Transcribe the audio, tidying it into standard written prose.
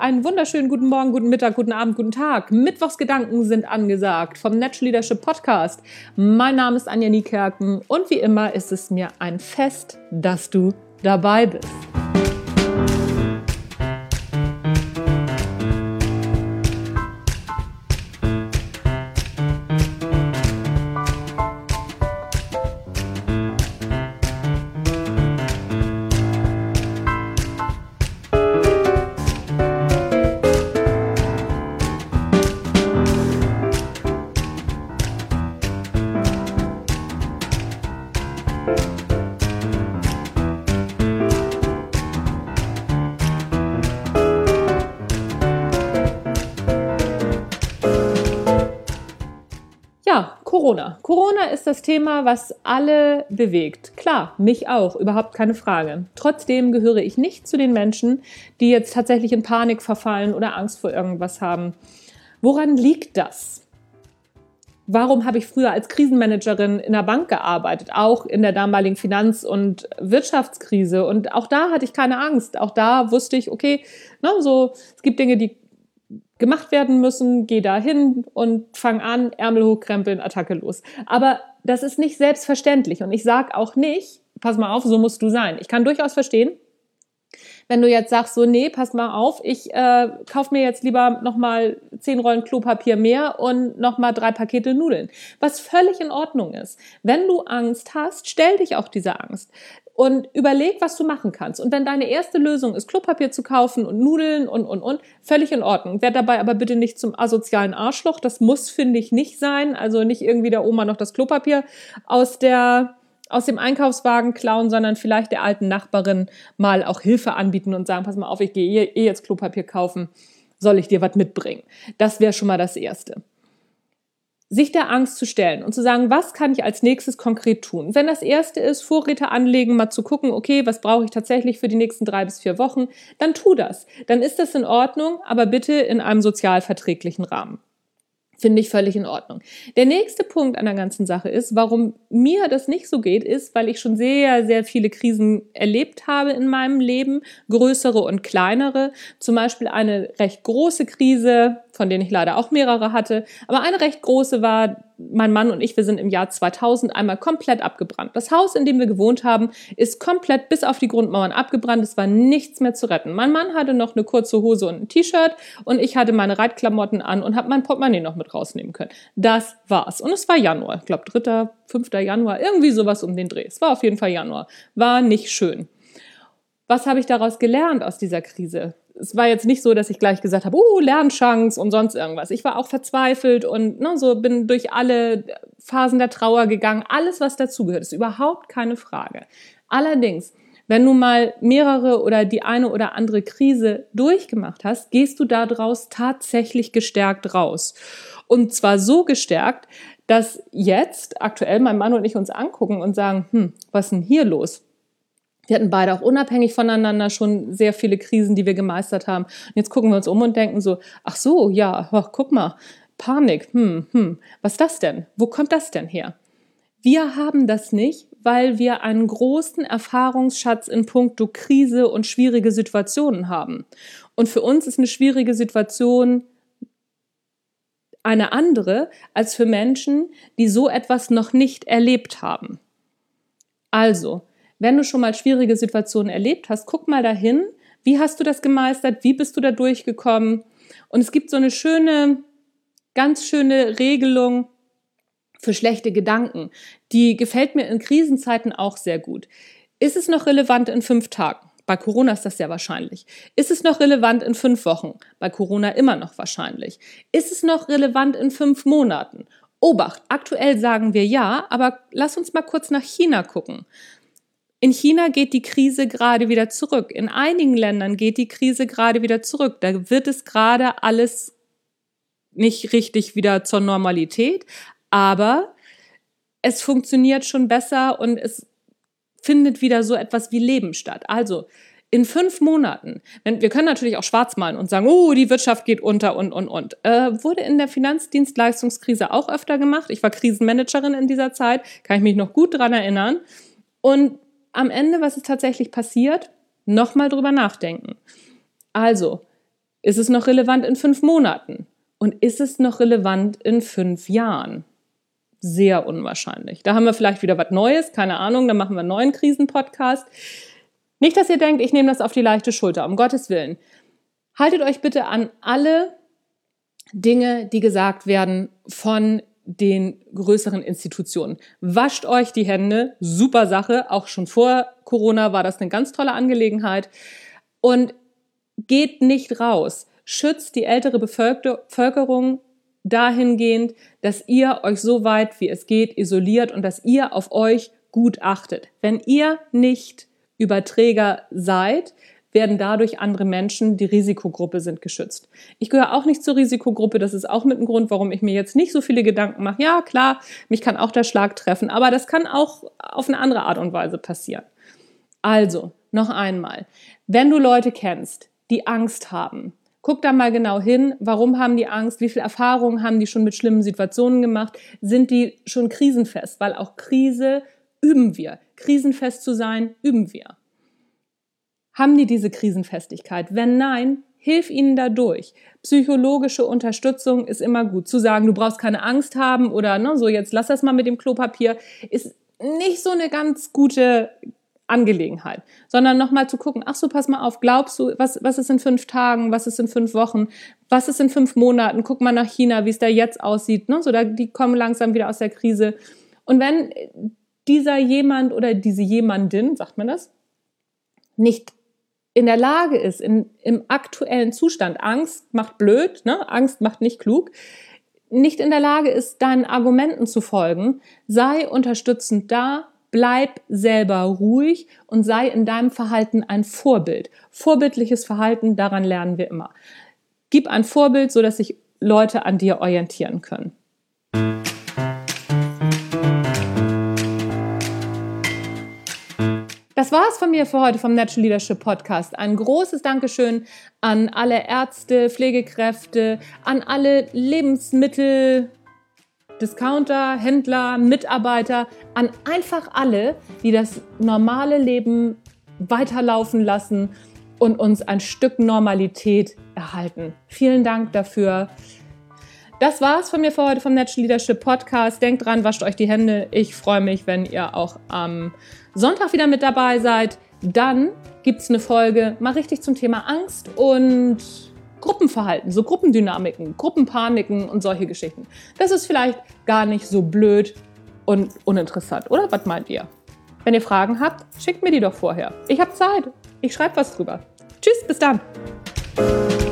einen wunderschönen guten Morgen, guten Mittag, guten Abend, guten Tag. Mittwochsgedanken sind angesagt vom Natural Leadership Podcast. Mein Name ist Anja Niekerken und wie immer ist es mir ein Fest, dass du dabei bist. Ja, Corona. Corona ist das Thema, was alle bewegt. Klar, mich auch, überhaupt keine Frage. Trotzdem gehöre ich nicht zu den Menschen, die jetzt tatsächlich in Panik verfallen oder Angst vor irgendwas haben. Woran liegt das? Warum habe ich früher als Krisenmanagerin in der Bank gearbeitet, auch in der damaligen Finanz- und Wirtschaftskrise? Und auch da hatte ich keine Angst. Auch da wusste ich, okay, es gibt Dinge, die gemacht werden müssen, geh da hin und fang an, Ärmel hochkrempeln, Attacke los. Aber das ist nicht selbstverständlich und ich sage auch nicht, pass mal auf, so musst du sein. Ich kann durchaus verstehen, wenn du jetzt sagst, so, nee, pass mal auf, ich kaufe mir jetzt lieber nochmal 10 Rollen Klopapier mehr und nochmal 3 Pakete Nudeln, was völlig in Ordnung ist. Wenn du Angst hast, stell dich auch dieser Angst. Und überleg, was du machen kannst. Und wenn deine erste Lösung ist, Klopapier zu kaufen und Nudeln und, völlig in Ordnung. Werd dabei aber bitte nicht zum asozialen Arschloch. Das muss, finde ich, nicht sein. Also nicht irgendwie der Oma noch das Klopapier aus dem Einkaufswagen klauen, sondern vielleicht der alten Nachbarin mal auch Hilfe anbieten und sagen, pass mal auf, ich gehe jetzt Klopapier kaufen. Soll ich dir was mitbringen? Das wäre schon mal das Erste. Sich der Angst zu stellen und zu sagen, was kann ich als nächstes konkret tun? Wenn das Erste ist, Vorräte anlegen, mal zu gucken, okay, was brauche ich tatsächlich für die nächsten 3 bis 4 Wochen, dann tu das. Dann ist das in Ordnung, aber bitte in einem sozial verträglichen Rahmen. Finde ich völlig in Ordnung. Der nächste Punkt an der ganzen Sache ist, warum mir das nicht so geht, ist, weil ich schon sehr, sehr viele Krisen erlebt habe in meinem Leben, größere und kleinere. Zum Beispiel eine recht große Krise, von denen ich leider auch mehrere hatte. Aber eine recht große war, mein Mann und ich, wir sind im Jahr 2000 einmal komplett abgebrannt. Das Haus, in dem wir gewohnt haben, ist komplett bis auf die Grundmauern abgebrannt. Es war nichts mehr zu retten. Mein Mann hatte noch eine kurze Hose und ein T-Shirt und ich hatte meine Reitklamotten an und habe mein Portemonnaie noch mit rausnehmen können. Das war's. Und es war Januar. Ich glaube 3., 5. Januar, irgendwie sowas um den Dreh. Es war auf jeden Fall Januar. War nicht schön. Was habe ich daraus gelernt aus dieser Krise? Es war jetzt nicht so, dass ich gleich gesagt habe, Lernchance und sonst irgendwas. Ich war auch verzweifelt und bin durch alle Phasen der Trauer gegangen. Alles, was dazugehört, ist überhaupt keine Frage. Allerdings, wenn du mal mehrere oder die eine oder andere Krise durchgemacht hast, gehst du daraus tatsächlich gestärkt raus. Und zwar so gestärkt, dass jetzt aktuell mein Mann und ich uns angucken und sagen, was ist denn hier los? Wir hatten beide auch unabhängig voneinander schon sehr viele Krisen, die wir gemeistert haben. Und jetzt gucken wir uns um und denken so, ach so, ja, guck mal, Panik, was ist das denn? Wo kommt das denn her? Wir haben das nicht, weil wir einen großen Erfahrungsschatz in puncto Krise und schwierige Situationen haben. Und für uns ist eine schwierige Situation eine andere als für Menschen, die so etwas noch nicht erlebt haben. Also, wenn du schon mal schwierige Situationen erlebt hast, guck mal dahin, wie hast du das gemeistert, wie bist du da durchgekommen? Und es gibt so eine ganz schöne Regelung für schlechte Gedanken. Die gefällt mir in Krisenzeiten auch sehr gut. Ist es noch relevant in 5 Tagen? Bei Corona ist das sehr wahrscheinlich. Ist es noch relevant in 5 Wochen? Bei Corona immer noch wahrscheinlich. Ist es noch relevant in 5 Monaten? Obacht, aktuell sagen wir ja, aber lass uns mal kurz nach China gucken. In China geht die Krise gerade wieder zurück. In einigen Ländern geht die Krise gerade wieder zurück. Da wird es gerade alles nicht richtig wieder zur Normalität, aber es funktioniert schon besser und es findet wieder so etwas wie Leben statt. Also in 5 Monaten, wir können natürlich auch schwarz malen und sagen, die Wirtschaft geht unter und. Wurde in der Finanzdienstleistungskrise auch öfter gemacht. Ich war Krisenmanagerin in dieser Zeit, kann ich mich noch gut daran erinnern. Und am Ende, was ist tatsächlich passiert? Nochmal drüber nachdenken. Also, Ist es noch relevant in 5 Monaten? Und ist es noch relevant in 5 Jahren? Sehr unwahrscheinlich. Da haben wir vielleicht wieder was Neues, keine Ahnung, dann machen wir einen neuen Krisenpodcast. Nicht, dass ihr denkt, ich nehme das auf die leichte Schulter, um Gottes Willen. Haltet euch bitte an alle Dinge, die gesagt werden von den größeren Institutionen. Wascht euch die Hände, super Sache, auch schon vor Corona war das eine ganz tolle Angelegenheit. Und geht nicht raus, schützt die ältere Bevölkerung dahingehend, dass ihr euch so weit wie es geht isoliert und dass ihr auf euch gut achtet. Wenn ihr nicht Überträger seid, werden dadurch andere Menschen, die Risikogruppe sind, geschützt. Ich gehöre auch nicht zur Risikogruppe, das ist auch mit ein Grund, warum ich mir jetzt nicht so viele Gedanken mache. Ja, klar, mich kann auch der Schlag treffen, aber das kann auch auf eine andere Art und Weise passieren. Also, noch einmal, wenn du Leute kennst, die Angst haben, guck da mal genau hin, warum haben die Angst, wie viel Erfahrungen haben die schon mit schlimmen Situationen gemacht, sind die schon krisenfest, weil auch Krise üben wir. Krisenfest zu sein, üben wir. Haben die diese Krisenfestigkeit? Wenn nein, hilf ihnen dadurch. Psychologische Unterstützung ist immer gut. Zu sagen, du brauchst keine Angst haben oder so jetzt lass das mal mit dem Klopapier, ist nicht so eine ganz gute Angelegenheit, sondern nochmal zu gucken, ach so, pass mal auf, glaubst du, was ist in 5 Tagen, was ist in 5 Wochen, was ist in 5 Monaten, guck mal nach China, wie es da jetzt aussieht, die kommen langsam wieder aus der Krise. Und wenn dieser jemand oder diese jemandin, sagt man das, nicht in der Lage ist, im aktuellen Zustand, Angst macht blöd, Angst macht nicht klug, nicht in der Lage ist, deinen Argumenten zu folgen, sei unterstützend da, bleib selber ruhig und sei in deinem Verhalten ein Vorbild. Vorbildliches Verhalten, daran lernen wir immer. Gib ein Vorbild, sodass sich Leute an dir orientieren können. Das war's von mir für heute vom Natural Leadership Podcast. Ein großes Dankeschön an alle Ärzte, Pflegekräfte, an alle Lebensmittel, Discounter, Händler, Mitarbeiter, an einfach alle, die das normale Leben weiterlaufen lassen und uns ein Stück Normalität erhalten. Vielen Dank dafür. Das war's von mir für heute vom Natural Leadership Podcast. Denkt dran, wascht euch die Hände. Ich freue mich, wenn ihr auch am Sonntag wieder mit dabei seid. Dann gibt's eine Folge mal richtig zum Thema Angst und Gruppenverhalten, so Gruppendynamiken, Gruppenpaniken und solche Geschichten. Das ist vielleicht gar nicht so blöd und uninteressant, oder? Was meint ihr? Wenn ihr Fragen habt, schickt mir die doch vorher. Ich habe Zeit. Ich schreibe was drüber. Tschüss, bis dann.